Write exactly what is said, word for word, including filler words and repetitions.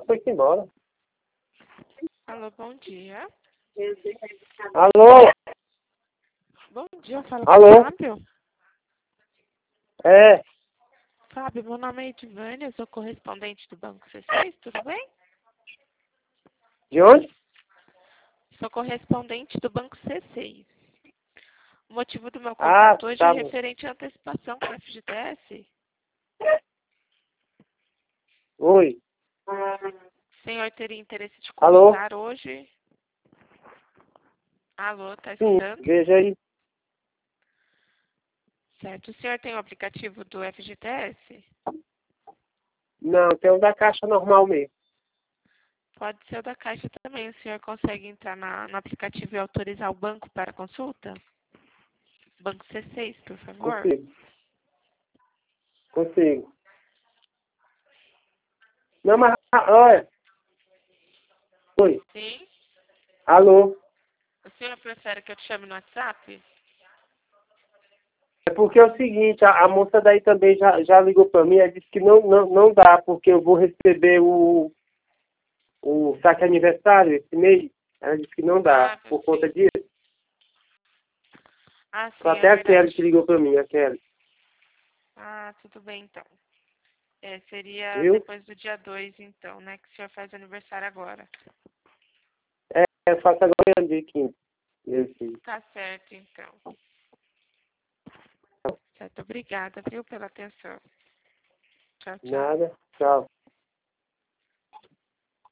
foi embora. Alô, bom dia. Alô? Bom dia, eu falo Alô? com o Fábio. É, Fábio, meu nome é Edivânia, eu sou correspondente do Banco C seis, tudo bem? de onde? Sou correspondente do Banco C seis. O motivo do meu Ah, contato hoje é tá bom. referente à antecipação para a F G T S. Oi. O senhor teria interesse de Alô? começar hoje? Alô, tá Sim, escutando? veja aí. Certo. O senhor tem o aplicativo do F G T S? Não, tem o da caixa normal mesmo. Pode ser o da Caixa também. O senhor consegue entrar na, no aplicativo e autorizar o banco para consulta? Banco C seis, por favor. Consigo. Consigo. Não, mas, ah, olha. Oi. Sim. Alô? O senhor prefere que eu te chame no WhatsApp? É porque é o seguinte, a, a moça daí também já, já ligou para mim e disse que não, não, não dá, porque eu vou receber o, o saque aniversário esse mês. Ela disse que não dá, Ah, por conta sim. disso. Ah, Foi sim, é até a Kelly verdade. que ligou para mim, a Kelly. Ah, tudo bem, então. É, seria Viu? depois do dia dois, então, né? Que o senhor faz aniversário agora. É, eu faço agora dia quinze. Meu filho. Tá certo, então. Certo, obrigada, viu, pela atenção. Tchau, tchau. Nada. Tchau.